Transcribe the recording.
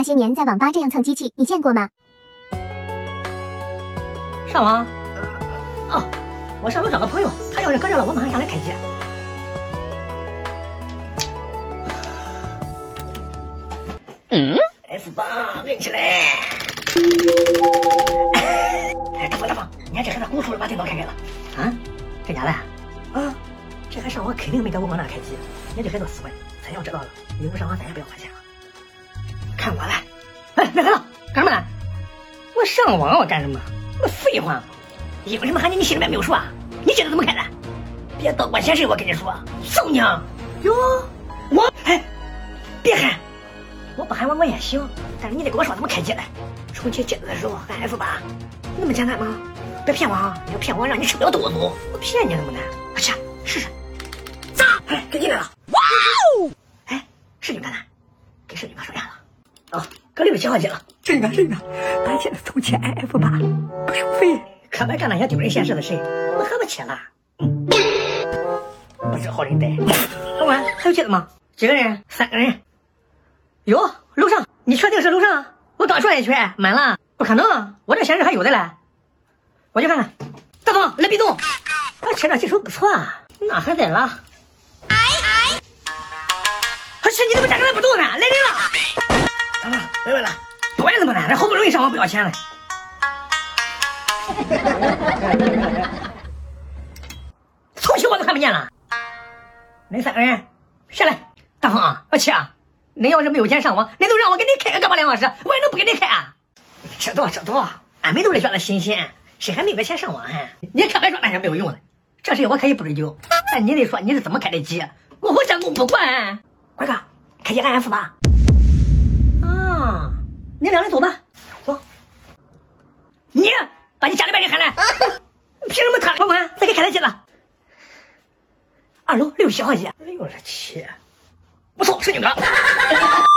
那些年在网吧这样蹭机器，你见过吗？ 上网？哦，我上楼找个朋友，他要是搁这了，我马上上来开机。F8拎起来！哎，大方，你看这孩子鼓出了把电脑开开了。啊？真假的？啊，这还上网肯定没搁我往那开机。你这孩子死坏，咱要知道了，以后上网咱也不要花钱了。看我来！哎，那孩子干什么呢？我上网我干什么？我废话！有什么喊你？你心里面没有数啊？你知道怎么开的？别多管闲事，我跟你说，揍你啊！哟，我哎，别喊！我不喊我也行，但是你得跟我说怎么开机来。重启机子的时候按 F8，那么简单吗？别骗我啊！你要骗我，让你吃不了兜着走。我骗你那么难？去试试。咋？哎，给进来了！哇哦！哎，是你干的？给是你妈说啥了？哦，搁67号机了。这个，俺现在重启按 F8，不收费。可别干那些丢人现实的事，我喝不起了。不是好人呆。老板，还有机子吗？几个人？3个人。哟，楼上，你确定是楼上？我刚转一圈，满了，不可能，我这显示还有的嘞。我去看看。大总，来别动。车上技术不错啊，那还在了。是你怎么站着来不动呢？来人了！大总，别问了，不管怎么难，这好不容易上网不要钱了。重启我都看不见了。恁3个人下来。大风啊，我去啊！恁要是没有钱上网，恁都让我给你开个干巴2小时，我也能不给你开啊？知道，俺们都是觉得新鲜，谁还没个钱上网啊？你可别说那些没有用的，这事我可以不追究。但你得说你是怎么开的机，我后相公不管。乖哥，开机按 F8。啊，你俩人走吧，走。你把你家里边人喊来，凭什么他老板再给开台机了？2楼67号机。哎呦我的去！不错，是你的。